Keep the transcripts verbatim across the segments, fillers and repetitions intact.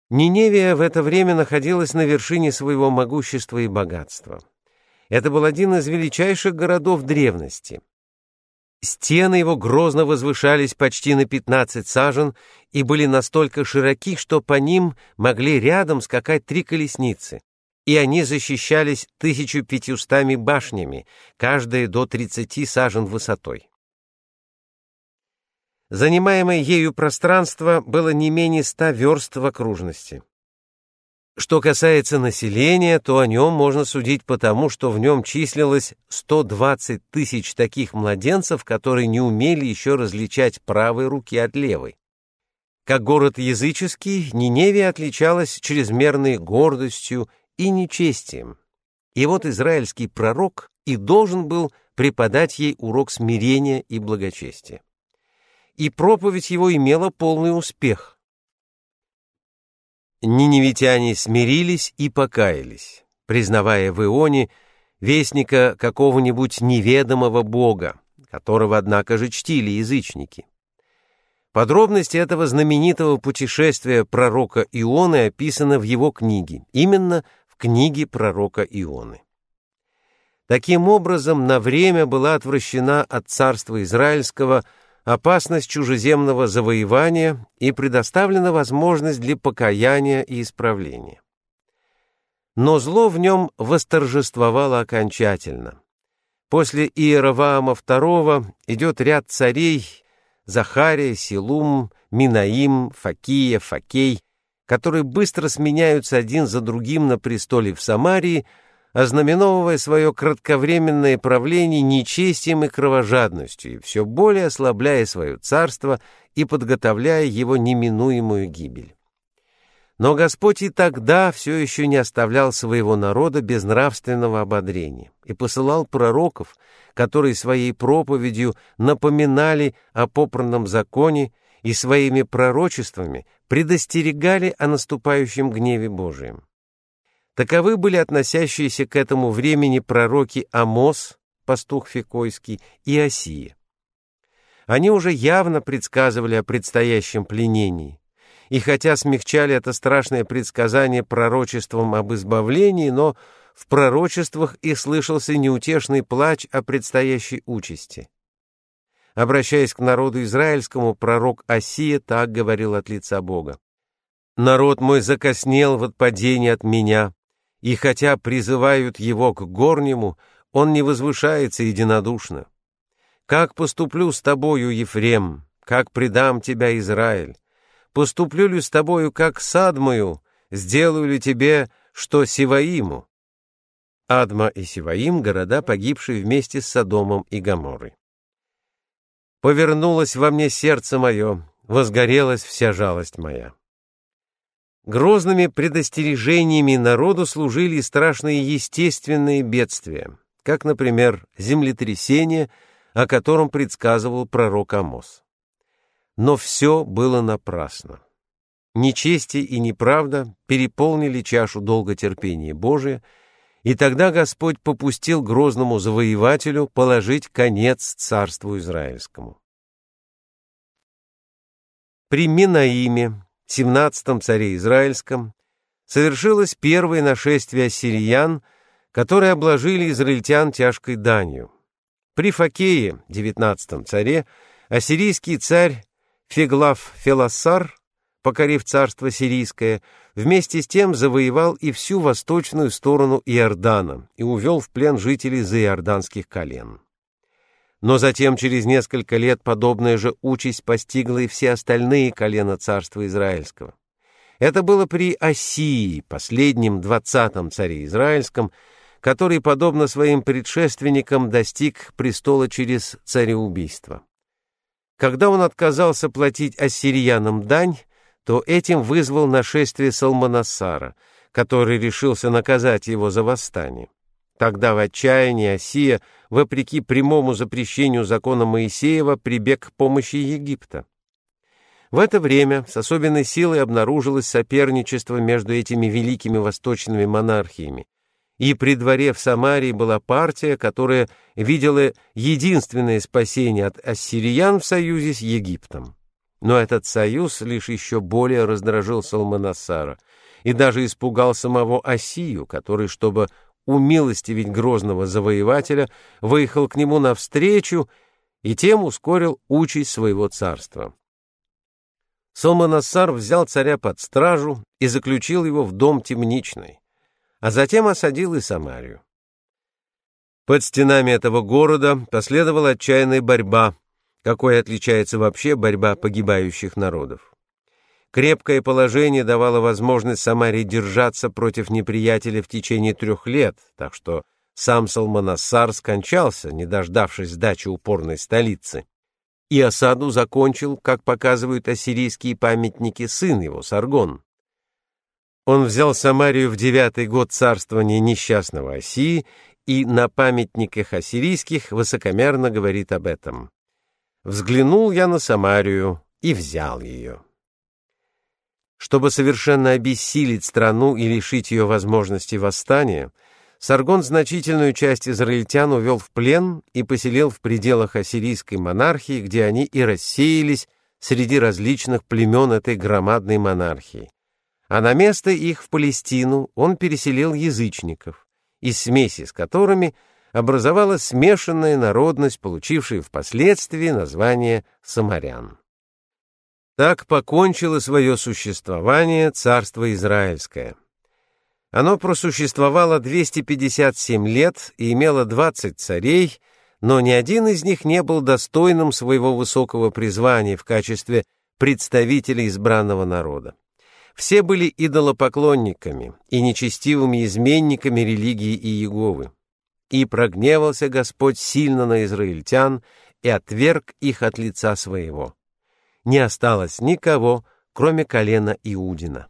Ниневия в это время находилась на вершине своего могущества и богатства. Это был один из величайших городов древности. Стены его грозно возвышались почти на пятнадцать сажен и были настолько широки, что по ним могли рядом скакать три колесницы, и они защищались тысячу пятьюстами башнями, каждая до тридцати сажен высотой. Занимаемое ею пространство было не менее ста верст в окружности. Что касается населения, то о нем можно судить потому, что в нем числилось сто двадцать тысяч таких младенцев, которые не умели еще различать правой руки от левой. Как город языческий, Ниневия отличалась чрезмерной гордостью и нечестием. И вот израильский пророк и должен был преподать ей урок смирения и благочестия. И проповедь его имела полный успех. Ниневитяне смирились и покаялись, признавая в Ионе вестника какого-нибудь неведомого бога, которого, однако же, чтили язычники. Подробности этого знаменитого путешествия пророка Ионы описаны в его книге, именно в книге пророка Ионы. Таким образом, на время была отвращена от царства израильского опасность чужеземного завоевания и предоставлена возможность для покаяния и исправления. Но зло в нем восторжествовало окончательно. После Иеровоама второго идет ряд царей Захария, Силум, Минаим, Факия, Факей, которые быстро сменяются один за другим на престоле в Самарии, ознаменовывая свое кратковременное правление нечестием и кровожадностью, и все более ослабляя свое царство и подготовляя его неминуемую гибель. Но Господь и тогда все еще не оставлял своего народа без нравственного ободрения и посылал пророков, которые своей проповедью напоминали о попранном законе и своими пророчествами предостерегали о наступающем гневе Божием. Таковы были относящиеся к этому времени пророки Амос, пастух Фекойский, и Осия. Они уже явно предсказывали о предстоящем пленении, и хотя смягчали это страшное предсказание пророчеством об избавлении, но в пророчествах их слышался неутешный плач о предстоящей участи. Обращаясь к народу израильскому, пророк Осия так говорил от лица Бога: «Народ мой закоснел в отпадении от меня, и хотя призывают его к горнему, он не возвышается единодушно. Как поступлю с тобою, Ефрем, как предам тебя, Израиль? Поступлю ли с тобою, как с Адмою, сделаю ли тебе, что Сиваиму?» Адма и Сиваим — города, погибшие вместе с Содомом и Гоморрой. «Повернулось во мне сердце мое, возгорелась вся жалость моя». Грозными предостережениями народу служили страшные естественные бедствия, как, например, землетрясение, о котором предсказывал пророк Амос. Но все было напрасно. Нечестие и неправда переполнили чашу долготерпения Божия, и тогда Господь попустил грозному завоевателю положить конец царству израильскому. При Минаиме, семнадцатом царе израильском, совершилось первое нашествие ассириян, которые обложили израильтян тяжкой данью. При Факее, девятнадцатом царе, ассирийский царь Феглав-Фелассар, покорив царство сирийское, вместе с тем завоевал и всю восточную сторону Иордана и увел в плен жителей заиорданских колен. Но затем, через несколько лет, подобная же участь постигла и все остальные колена царства израильского. Это было при Осии, последнем двадцатом царе израильском, который, подобно своим предшественникам, достиг престола через цареубийство. Когда он отказался платить ассириянам дань, то этим вызвал нашествие Салманассара, который решился наказать его за восстание. Тогда в отчаянии Осия, вопреки прямому запрещению закона Моисеева, прибег к помощи Египта. В это время с особенной силой обнаружилось соперничество между этими великими восточными монархиями, и при дворе в Самарии была партия, которая видела единственное спасение от ассириян в союзе с Египтом. Но этот союз лишь еще более раздражил Салманассара и даже испугал самого Осию, который, чтобы умилостивить грозного завоевателя, выехал к нему навстречу и тем ускорил участь своего царства. Салманассар взял царя под стражу и заключил его в дом темничный, а затем осадил и Самарию. Под стенами этого города последовала отчаянная борьба, какой отличается вообще борьба погибающих народов. Крепкое положение давало возможность Самарии держаться против неприятеля в течение трех лет, так что сам Салманассар скончался, не дождавшись сдачи упорной столицы. И осаду закончил, как показывают ассирийские памятники, сын его, Саргон. Он взял Самарию в девятый год царствования несчастного Осии и на памятниках ассирийских высокомерно говорит об этом. «Взглянул я на Самарию и взял ее». Чтобы совершенно обессилить страну и лишить ее возможности восстания, Саргон значительную часть израильтян увел в плен и поселил в пределах ассирийской монархии, где они и рассеялись среди различных племен этой громадной монархии. А на место их в Палестину он переселил язычников, из смеси с которыми образовалась смешанная народность, получившая впоследствии название самарян. Так покончило свое существование царство Израильское. Оно просуществовало двести пятьдесят семь лет и имело двадцать царей, но ни один из них не был достойным своего высокого призвания в качестве представителя избранного народа. Все были идолопоклонниками и нечестивыми изменниками религии Иеговы. И прогневался Господь сильно на израильтян и отверг их от лица своего. Не осталось никого, кроме колена Иудина.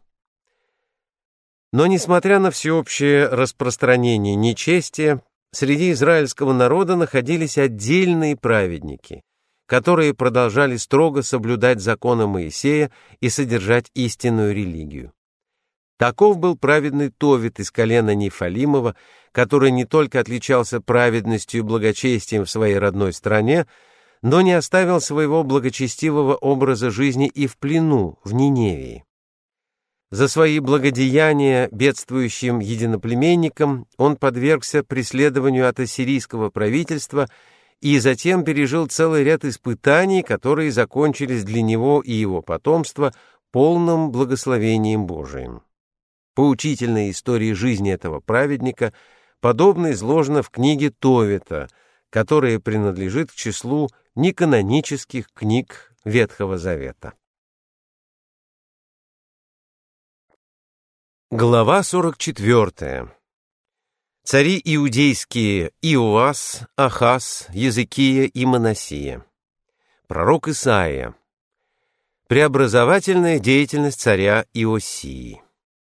Но, несмотря на всеобщее распространение нечестия, среди израильского народа находились отдельные праведники, которые продолжали строго соблюдать законы Моисея и содержать истинную религию. Таков был праведный Товит из колена Нефалимова, который не только отличался праведностью и благочестием в своей родной стране, но не оставил своего благочестивого образа жизни и в плену, в Ниневии. За свои благодеяния бедствующим единоплеменникам он подвергся преследованию от ассирийского правительства и затем пережил целый ряд испытаний, которые закончились для него и его потомства полным благословением Божиим. Поучительная история жизни этого праведника подобно изложена в книге Товита, которая принадлежит к числу неканонических книг Ветхого Завета. Глава сорок четвёртая. Цари иудейские Иоас, Ахаз, Езекия и Манасия. Пророк Исаия. Преобразовательная деятельность царя Иосии.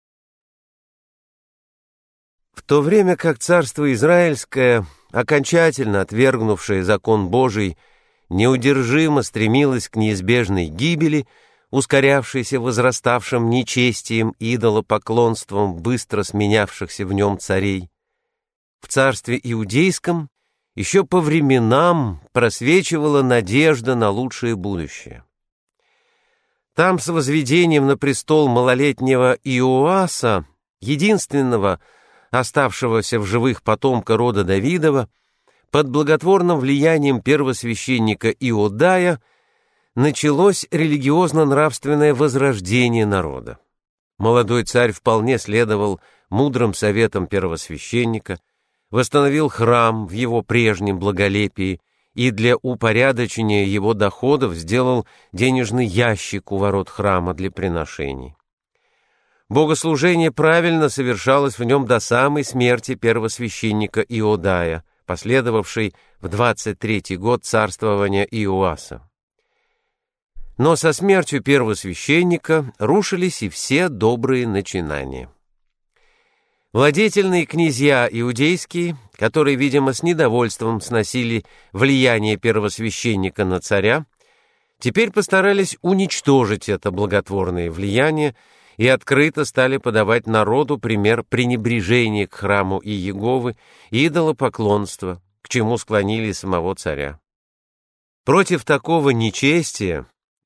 В то время как царство Израильское, окончательно отвергнувшее закон Божий, неудержимо стремилось к неизбежной гибели, ускорявшейся возраставшим нечестием и идолопоклонством быстро сменявшихся в нем царей, в царстве иудейском еще по временам просвечивала надежда на лучшее будущее. Там с возведением на престол малолетнего Иоаса, единственного оставшегося в живых потомка рода Давидова, под благотворным влиянием первосвященника Иодая началось религиозно-нравственное возрождение народа. Молодой царь вполне следовал мудрым советам первосвященника, восстановил храм в его прежнем благолепии и для упорядочения его доходов сделал денежный ящик у ворот храма для приношений. Богослужение правильно совершалось в нем до самой смерти первосвященника Иодая, последовавшей в двадцать третий год царствования Иоаса. Но со смертью первосвященника рушились и все добрые начинания. Владетельные князья иудейские, которые, видимо, с недовольством сносили влияние первосвященника на царя, теперь постарались уничтожить это благотворное влияние и открыто стали подавать народу пример пренебрежения к храму Иеговы и идолопоклонства, к чему склонили самого царя. Против такого нечестия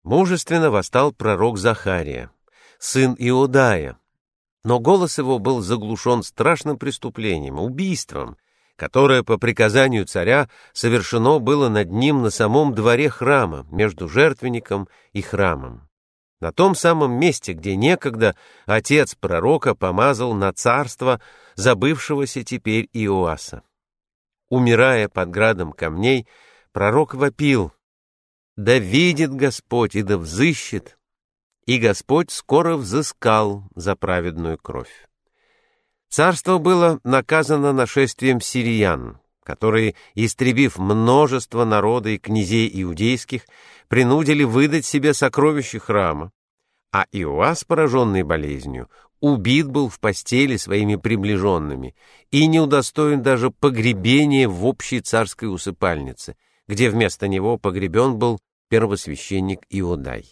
Мужественно восстал пророк Захария, сын Иодая, но голос его был заглушен страшным преступлением, убийством, которое по приказанию царя совершено было над ним на самом дворе храма, между жертвенником и храмом, на том самом месте, где некогда отец пророка помазал на царство забывшегося теперь Иоаса. Умирая под градом камней, пророк вопил: «Да видит Господь и да взыщет». И Господь скоро взыскал за праведную кровь. Царство было наказано нашествием сириян, которые, истребив множество народа и князей иудейских, принудили выдать себе сокровища храма, а Иоас, пораженный болезнью, убит был в постели своими приближенными и не удостоен даже погребения в общей царской усыпальнице, где вместо него погребен был первосвященник Иодай.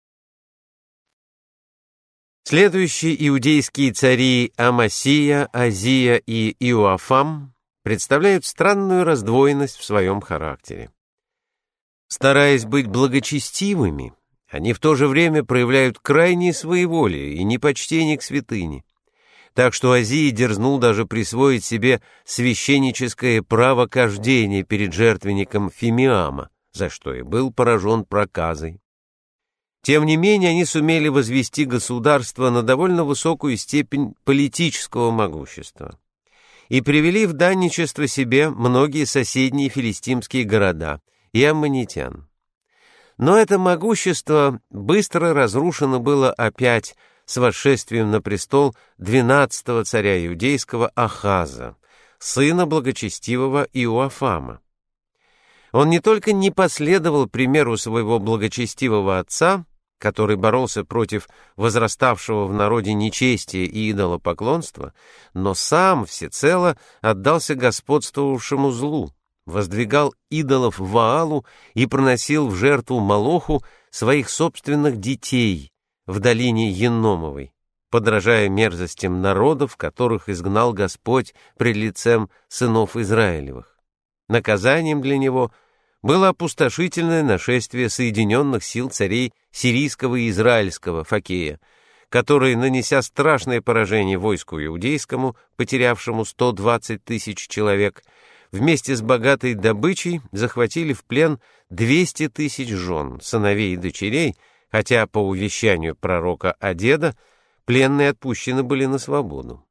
Следующие иудейские цари Амасия, Азия и Иоафам представляют странную раздвоенность в своем характере. Стараясь быть благочестивыми, они в то же время проявляют крайнее своеволие и непочтение к святыне. Так что Азия дерзнул даже присвоить себе священническое право кождения перед жертвенником Фимиама, за что и был поражен проказой. Тем не менее, они сумели возвести государство на довольно высокую степень политического могущества и привели в данничество себе многие соседние филистимские города и аммонитян. Но это могущество быстро разрушено было опять с восшествием на престол двенадцатого царя иудейского Ахаза, сына благочестивого Иоафама. Он не только не последовал примеру своего благочестивого отца, который боролся против возраставшего в народе нечестия и идолопоклонства, но сам всецело отдался господствовавшему злу, воздвигал идолов Ваалу и приносил в жертву Молоху своих собственных детей в долине Еномовой, подражая мерзостям народов, которых изгнал Господь пред лицем сынов Израилевых. Наказанием для него было опустошительное нашествие соединенных сил царей сирийского и израильского Фокея, которые, нанеся страшное поражение войску иудейскому, потерявшему сто двадцать тысяч человек, вместе с богатой добычей захватили в плен двести тысяч жен, сыновей и дочерей, хотя по увещанию пророка Одеда пленные отпущены были на свободу.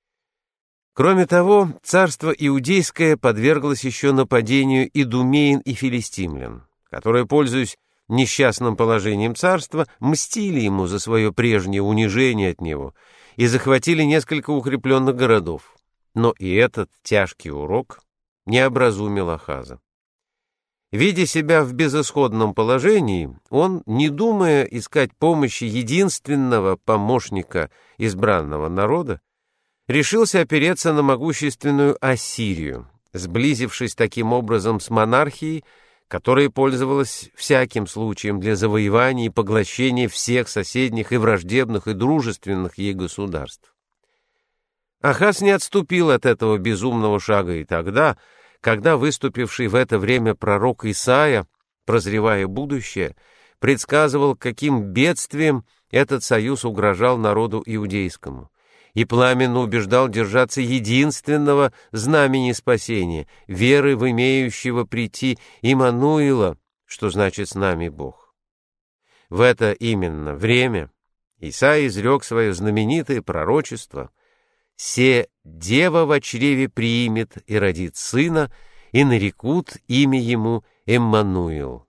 Кроме того, царство иудейское подверглось еще нападению идумеян и филистимлян, которые, пользуясь несчастным положением царства, мстили ему за свое прежнее унижение от него и захватили несколько укрепленных городов. Но и этот тяжкий урок не образумил Ахаза. Видя себя в безысходном положении, он, не думая искать помощи единственного помощника избранного народа, решился опереться на могущественную Ассирию, сблизившись таким образом с монархией, которая пользовалась всяким случаем для завоевания и поглощения всех соседних и враждебных и дружественных ей государств. Ахаз не отступил от этого безумного шага и тогда, когда выступивший в это время пророк Исаия, прозревая будущее, предсказывал, каким бедствием этот союз угрожал народу иудейскому, и пламенно убеждал держаться единственного знамени спасения, веры в имеющего прийти Иммануила, что значит «с нами Бог». В это именно время Исаия изрек свое знаменитое пророчество: «Се дева во чреве приимет и родит сына, и нарекут имя ему Эммануил».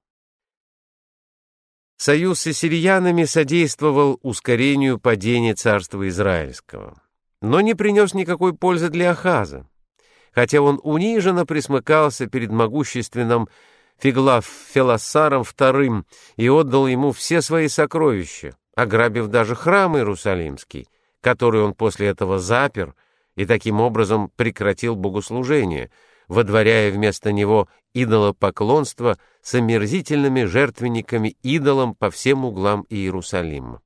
Союз с ассирянами содействовал ускорению падения царства Израильского, но не принес никакой пользы для Ахаза, хотя он униженно присмыкался перед могущественным Фиглав-Фелассаром вторым и отдал ему все свои сокровища, ограбив даже храм Иерусалимский, который он после этого запер и таким образом прекратил богослужение, водворяя вместо него идолопоклонство с омерзительными жертвенниками идолам по всем углам Иерусалима.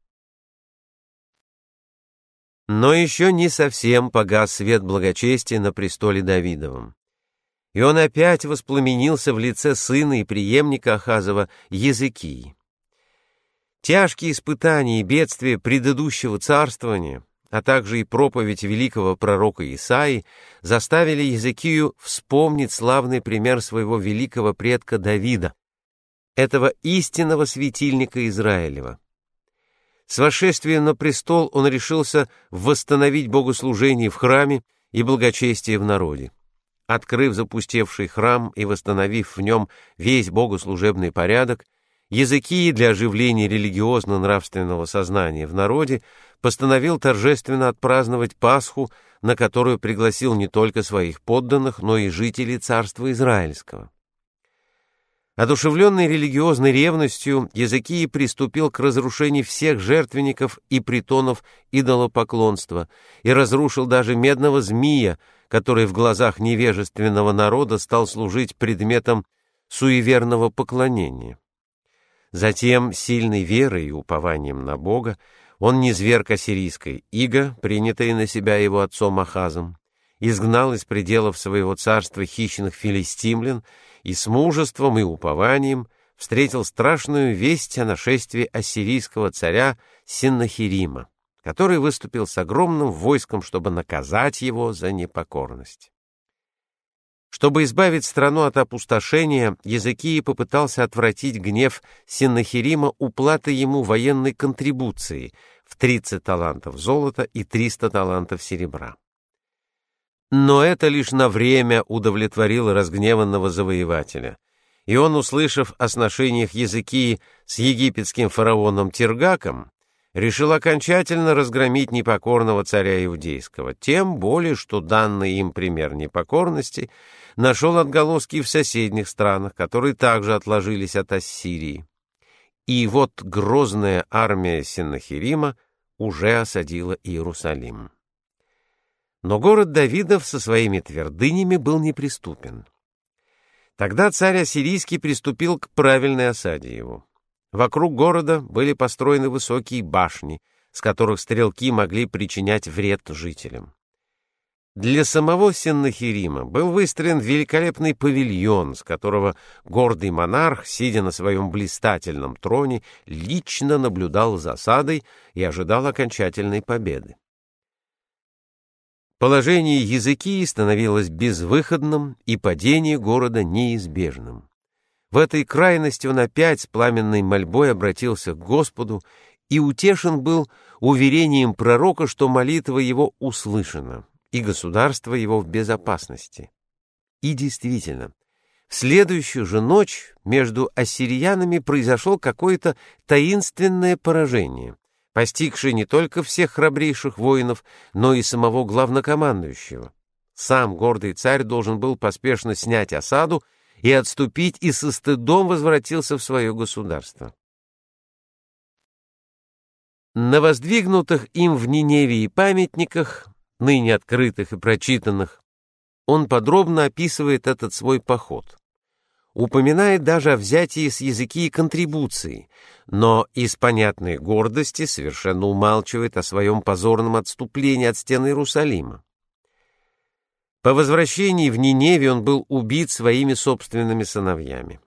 Но еще не совсем погас свет благочестия на престоле Давидовом, и он опять воспламенился в лице сына и преемника Ахазова Езекии. Тяжкие испытания и бедствия предыдущего царствования, а также и проповедь великого пророка Исаии заставили Езекию вспомнить славный пример своего великого предка Давида, этого истинного светильника Израилева. С восшествием на престол он решился восстановить богослужение в храме и благочестие в народе. Открыв запустевший храм и восстановив в нем весь богослужебный порядок, Езекия для оживления религиозно-нравственного сознания в народе постановил торжественно отпраздновать Пасху, на которую пригласил не только своих подданных, но и жителей царства Израильского. Одушевленный религиозной ревностью, Езекия приступил к разрушению всех жертвенников и притонов идолопоклонства и разрушил даже медного змея, который в глазах невежественного народа стал служить предметом суеверного поклонения. Затем, сильной верой и упованием на Бога, он низверг ассирийской иго, принятое на себя его отцом Ахазом, изгнал из пределов своего царства хищных филистимлян и с мужеством и упованием встретил страшную весть о нашествии ассирийского царя Сеннахерима, который выступил с огромным войском, чтобы наказать его за непокорность. Чтобы избавить страну от опустошения, Езекия попытался отвратить гнев Сеннахерима уплатой ему военной контрибуции в тридцать талантов золота и триста талантов серебра. Но это лишь на время удовлетворило разгневанного завоевателя, и он, услышав о сношениях Езекии с египетским фараоном Тиргаком, решил окончательно разгромить непокорного царя Иудейского, тем более, что данный им пример непокорности нашел отголоски в соседних странах, которые также отложились от Ассирии. И вот грозная армия Сеннахерима уже осадила Иерусалим. Но город Давидов со своими твердынями был неприступен. Тогда царь Ассирийский приступил к правильной осаде его. Вокруг города были построены высокие башни, с которых стрелки могли причинять вред жителям. Для самого Сеннахерима был выстроен великолепный павильон, с которого гордый монарх, сидя на своем блистательном троне, лично наблюдал за осадой и ожидал окончательной победы. Положение Езекии становилось безвыходным, и падение города неизбежным. В этой крайности он опять с пламенной мольбой обратился к Господу и утешен был уверением пророка, что молитва его услышана, и государство его в безопасности. И действительно, в следующую же ночь между ассириянами произошло какое-то таинственное поражение, постигшее не только всех храбрейших воинов, но и самого главнокомандующего. Сам гордый царь должен был поспешно снять осаду и отступить, и со стыдом возвратился в свое государство. На воздвигнутых им в Ниневии памятниках, ныне открытых и прочитанных, он подробно описывает этот свой поход. Упоминает даже о взятии с Езекии контрибуции, но из понятной гордости совершенно умалчивает о своем позорном отступлении от стен Иерусалима. По возвращении в Ниневию он был убит своими собственными сыновьями.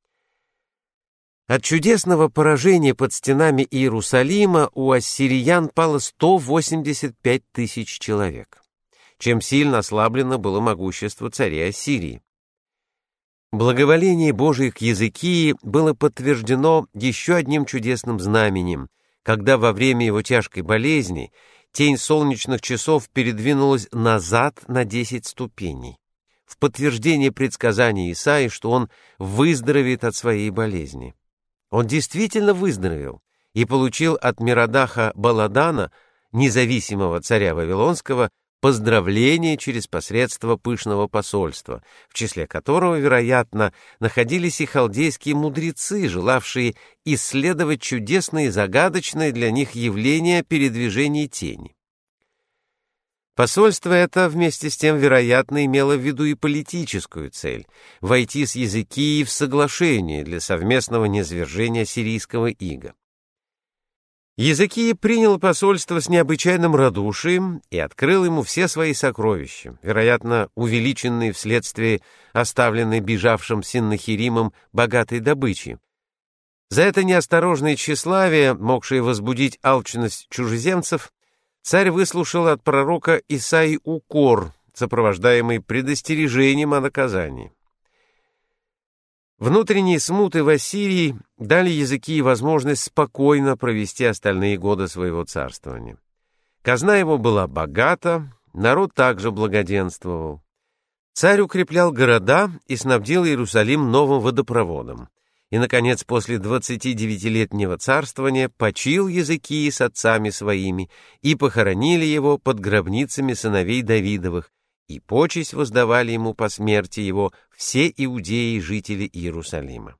От чудесного поражения под стенами Иерусалима у ассириян пало сто восемьдесят пять тысяч человек, чем сильно ослаблено было могущество царя Ассирии. Благоволение Божие к Езекии было подтверждено еще одним чудесным знаменем, когда во время его тяжкой болезни тень солнечных часов передвинулась назад на десять ступеней, в подтверждение предсказания Исаии, что он выздоровеет от своей болезни. Он действительно выздоровел и получил от Миродаха Баладана, независимого царя Вавилонского, поздравление через посредство пышного посольства, в числе которого, вероятно, находились и халдейские мудрецы, желавшие исследовать чудесные и загадочные для них явления передвижения тени. Посольство это, вместе с тем, вероятно, имело в виду и политическую цель — войти с Езекией в соглашение для совместного низвержения сирийского ига. Езекия принял посольство с необычайным радушием и открыл ему все свои сокровища, вероятно, увеличенные вследствие оставленной бежавшим Сеннахеримом богатой добычи. За это неосторожное тщеславие, могшее возбудить алчность чужеземцев, царь выслушал от пророка Исаии укор, сопровождаемый предостережением о наказании. Внутренние смуты в Ассирии дали Езекии возможность спокойно провести остальные годы своего царствования. Казна его была богата, народ также благоденствовал. Царь укреплял города и снабдил Иерусалим новым водопроводом. И, наконец, после двадцатидевятилетнего царствования почил Езекии с отцами своими, и похоронили его под гробницами сыновей Давидовых, и почесть воздавали ему по смерти его все иудеи, жители Иерусалима.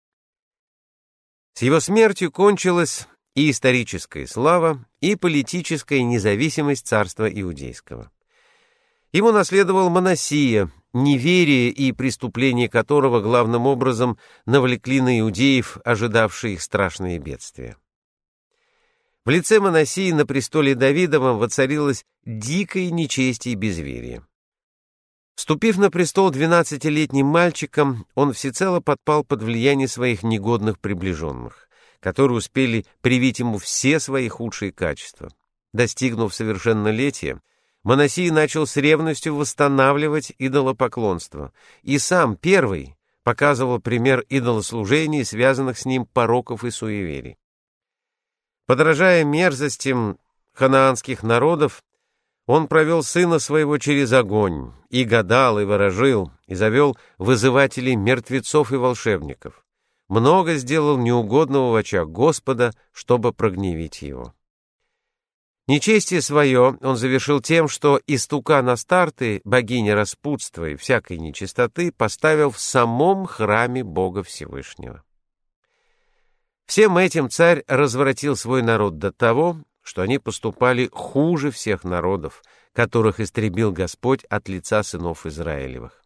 С его смертью кончилась и историческая слава, и политическая независимость царства иудейского. Ему наследовал Манассия, неверие и преступления которого главным образом навлекли на иудеев, ожидавшие их страшные бедствия. В лице Манассии на престоле Давидовом воцарилось дикое нечестие и безверие. Вступив на престол двенадцатилетним мальчиком, он всецело подпал под влияние своих негодных приближенных, которые успели привить ему все свои худшие качества. Достигнув совершеннолетия, Манассий начал с ревностью восстанавливать идолопоклонство, и сам первый показывал пример идолослужений, связанных с ним пороков и суеверий. Подражая мерзостям ханаанских народов, он провел сына своего через огонь, и гадал, и ворожил, и завел вызывателей мертвецов и волшебников. Много сделал неугодного в очах Господа, чтобы прогневить его. Нечестие свое он завершил тем, что истукан Астарты, богиня распутства и всякой нечистоты, поставил в самом храме Бога Всевышнего. Всем этим царь развратил свой народ до того, что они поступали хуже всех народов, которых истребил Господь от лица сынов Израилевых.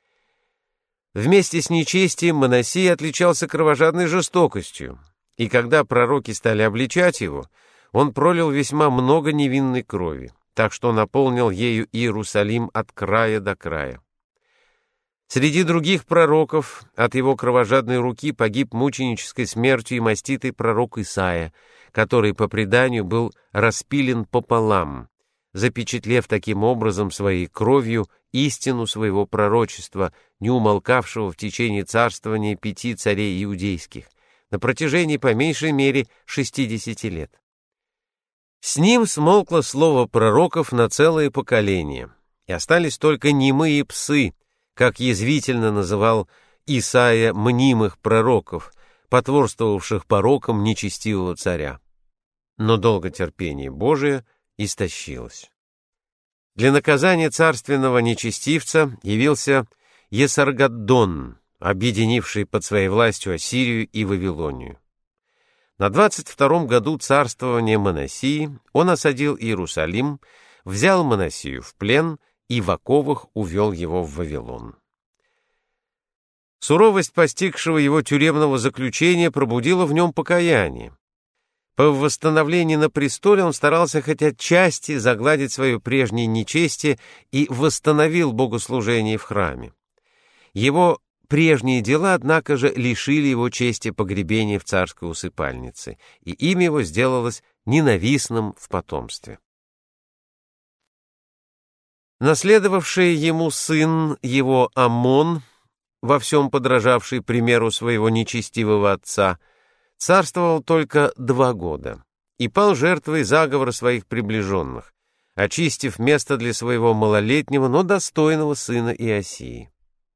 Вместе с нечестием Манассий отличался кровожадной жестокостью, и когда пророки стали обличать его, он пролил весьма много невинной крови, так что наполнил ею Иерусалим от края до края. Среди других пророков от его кровожадной руки погиб мученической смертью и маститый пророк Исаия, который, по преданию, был распилен пополам, запечатлев таким образом своей кровью истину своего пророчества, не умолкавшего в течение царствования пяти царей иудейских, на протяжении по меньшей мере шестидесяти лет. С ним смолкло слово пророков на целое поколение, и остались только немые псы, как язвительно называл Исаия мнимых пророков, потворствовавших порокам нечестивого царя. Но долготерпение Божие истощилось. Для наказания царственного нечестивца явился Есаргаддон, объединивший под своей властью Ассирию и Вавилонию. На двадцать втором году царствования Манассии он осадил Иерусалим, взял Манассию в плен и в оковах увел его в Вавилон. Суровость постигшего его тюремного заключения пробудила в нем покаяние. По восстановлении на престоле он старался хоть отчасти загладить свое прежнее нечестие и восстановил богослужение в храме. Его прежние дела, однако же, лишили его чести погребения в царской усыпальнице, и имя его сделалось ненавистным в потомстве. Наследовавший ему сын его Амон, во всем подражавший примеру своего нечестивого отца, царствовал только два года и пал жертвой заговора своих приближенных, очистив место для своего малолетнего, но достойного сына Иосии.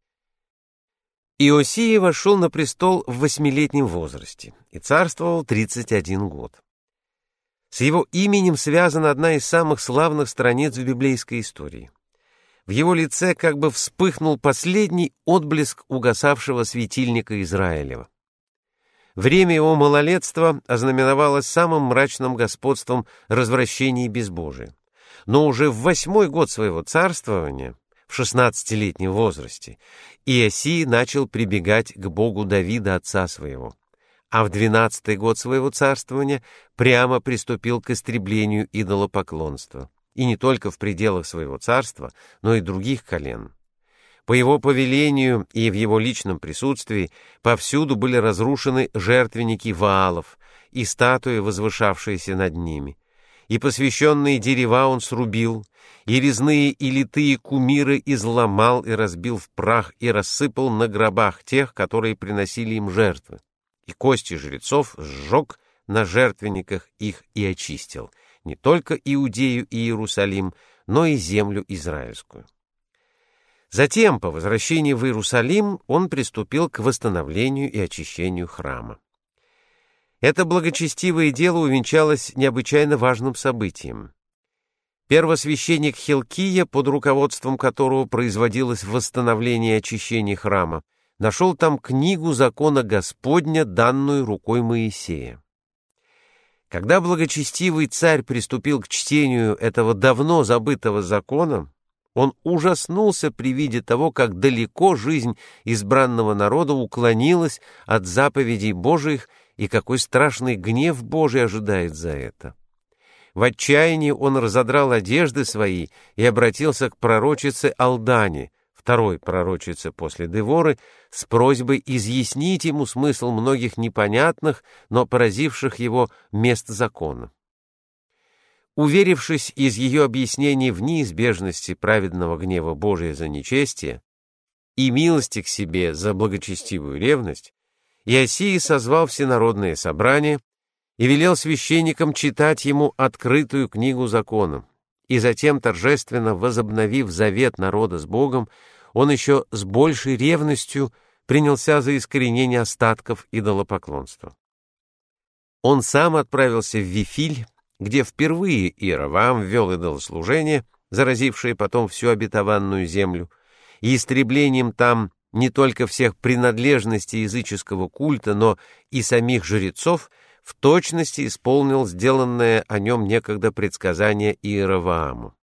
Иосия вошел на престол в восьмилетнем возрасте и царствовал тридцать один год. С его именем связана одна из самых славных страниц в библейской истории. В его лице как бы вспыхнул последний отблеск угасавшего светильника Израилева. Время его малолетства ознаменовалось самым мрачным господством развращения и безбожия. Но уже в восьмой год своего царствования, в шестнадцатилетнем возрасте, Иосия начал прибегать к Богу Давида, отца своего, а в двенадцатый год своего царствования прямо приступил к истреблению идолопоклонства, и не только в пределах своего царства, но и других колен. По его повелению и в его личном присутствии повсюду были разрушены жертвенники Ваалов и статуи, возвышавшиеся над ними. И посвященные дерева он срубил, и резные и литые кумиры изломал и разбил в прах и рассыпал на гробах тех, которые приносили им жертвы. И кости жрецов сжег на жертвенниках их и очистил не только Иудею и Иерусалим, но и землю израильскую. Затем, по возвращении в Иерусалим, он приступил к восстановлению и очищению храма. Это благочестивое дело увенчалось необычайно важным событием. Первосвященник Хилкия, под руководством которого производилось восстановление и очищение храма, нашел там книгу закона Господня, данную рукой Моисея. Когда благочестивый царь приступил к чтению этого давно забытого закона, он ужаснулся при виде того, как далеко жизнь избранного народа уклонилась от заповедей Божиих и какой страшный гнев Божий ожидает за это. В отчаянии он разодрал одежды свои и обратился к пророчице Алдане, второй пророчице после Деворы, с просьбой изъяснить ему смысл многих непонятных, но поразивших его мест закона. Уверившись из ее объяснений в неизбежности праведного гнева Божия за нечестие и милости к себе за благочестивую ревность, Иосия созвал всенародное собрание и велел священникам читать ему открытую книгу закона, и затем, торжественно возобновив завет народа с Богом, он еще с большей ревностью принялся за искоренение остатков идолопоклонства. Он сам отправился в Вифиль, где впервые Иеровоам ввел идолослужение, заразившее потом всю обетованную землю, и истреблением там не только всех принадлежностей языческого культа, но и самих жрецов, в точности исполнил сделанное о нем некогда предсказание Иеровоаму.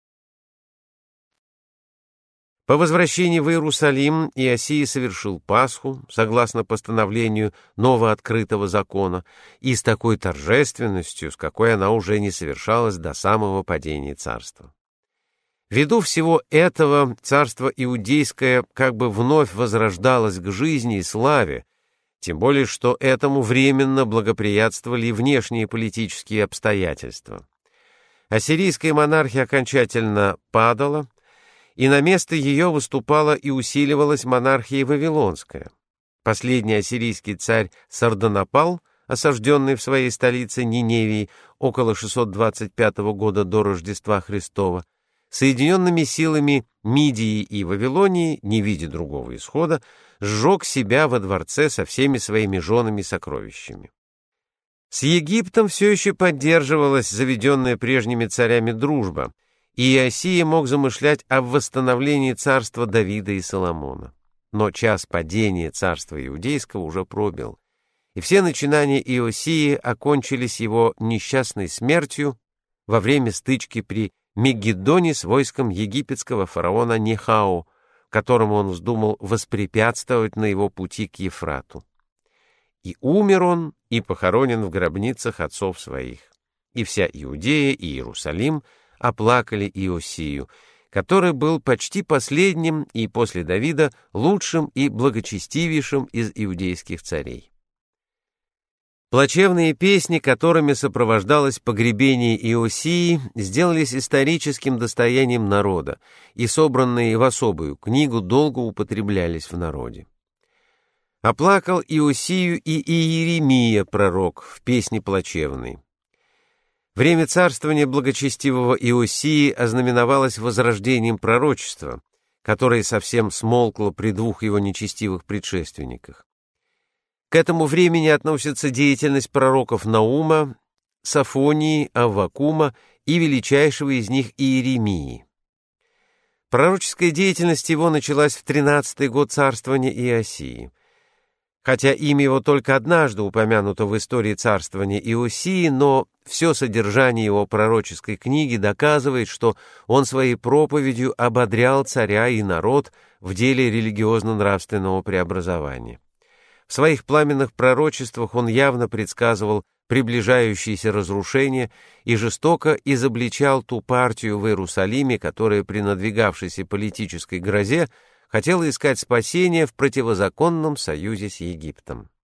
По возвращении в Иерусалим Иосия совершил Пасху, согласно постановлению новооткрытого закона, и с такой торжественностью, с какой она уже не совершалась до самого падения царства. Ввиду всего этого царство иудейское как бы вновь возрождалось к жизни и славе, тем более что этому временно благоприятствовали и внешние политические обстоятельства. Ассирийская монархия окончательно падала, и на место ее выступала и усиливалась монархия вавилонская. Последний ассирийский царь Сарданапал, осажденный в своей столице Ниневии около шестьсот двадцать пятого года до Рождества Христова, соединенными силами Мидии и Вавилонии, не видя другого исхода, сжег себя во дворце со всеми своими женами и сокровищами. С Египтом все еще поддерживалась заведенная прежними царями дружба, и Иосия мог замышлять о восстановлении царства Давида и Соломона. Но час падения царства иудейского уже пробил, и все начинания Иосии окончились его несчастной смертью во время стычки при Мегиддоне с войском египетского фараона Нехао, которому он вздумал воспрепятствовать на его пути к Ефрату. И умер он, и похоронен в гробницах отцов своих. И вся Иудея и Иерусалим оплакали Иосию, который был почти последним и после Давида лучшим и благочестивейшим из иудейских царей. Плачевные песни, которыми сопровождалось погребение Иосии, сделались историческим достоянием народа, и собранные в особую книгу долго употреблялись в народе. Оплакал Иосию и Иеремия, пророк, в песне плачевной. Время царствования благочестивого Иосии ознаменовалось возрождением пророчества, которое совсем смолкло при двух его нечестивых предшественниках. К этому времени относится деятельность пророков Наума, Софонии, Аввакума и величайшего из них Иеремии. Пророческая деятельность его началась в тринадцатый год царствования Иосии. Хотя имя его только однажды упомянуто в истории царствования Иосии, но все содержание его пророческой книги доказывает, что он своей проповедью ободрял царя и народ в деле религиозно-нравственного преобразования. В своих пламенных пророчествах он явно предсказывал приближающееся разрушение и жестоко изобличал ту партию в Иерусалиме, которая при надвигавшейся политической грозе хотела искать спасения в противозаконном союзе с Египтом.